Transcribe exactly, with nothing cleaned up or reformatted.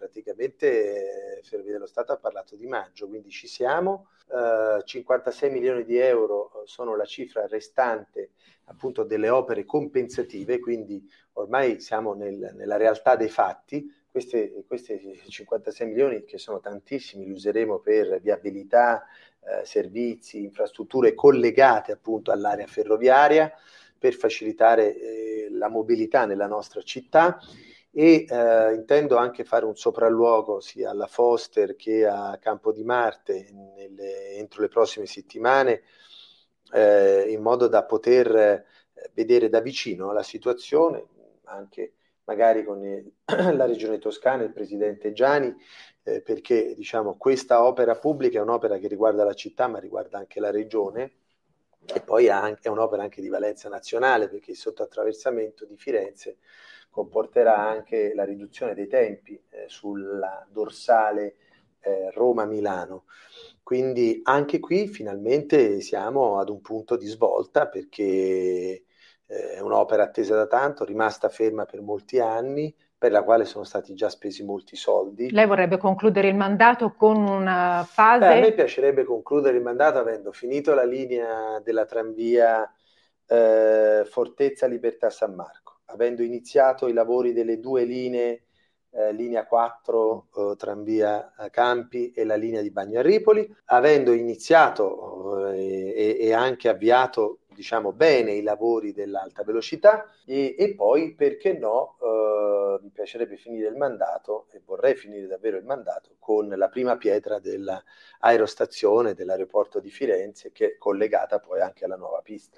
praticamente eh, Ferrovie dello Stato ha parlato di maggio, quindi ci siamo. Eh, cinquantasei milioni di euro sono la cifra restante appunto delle opere compensative, quindi ormai siamo nel, nella realtà dei fatti. Queste, questi cinquantasei milioni, che sono tantissimi, li useremo per viabilità, eh, servizi, infrastrutture collegate appunto all'area ferroviaria, per facilitare eh, la mobilità nella nostra città, e eh, intendo anche fare un sopralluogo sia alla Foster che a Campo di Marte nelle, entro le prossime settimane, eh, in modo da poter eh, vedere da vicino la situazione, anche magari con il, la Regione Toscana e il Presidente Giani, eh, perché diciamo questa opera pubblica è un'opera che riguarda la città ma riguarda anche la Regione, e poi è un'opera anche di valenza nazionale, perché il sottoattraversamento di Firenze comporterà anche la riduzione dei tempi eh, sulla dorsale eh, Roma-Milano. Quindi anche qui finalmente siamo ad un punto di svolta, perché eh, è un'opera attesa da tanto, rimasta ferma per molti anni, per la quale sono stati già spesi molti soldi. Lei vorrebbe concludere il mandato con una fase? Beh, a me piacerebbe concludere il mandato avendo finito la linea della tranvia eh, Fortezza Libertà San Marco, avendo iniziato i lavori delle due linee, eh, linea quattro eh, tranvia Campi e la linea di Bagnaripoli, avendo iniziato eh, e, e anche avviato diciamo bene i lavori dell'alta velocità, e, e poi perché no eh, mi piacerebbe finire il mandato, e vorrei finire davvero il mandato con la prima pietra dell'aerostazione dell'aeroporto di Firenze, che è collegata poi anche alla nuova pista.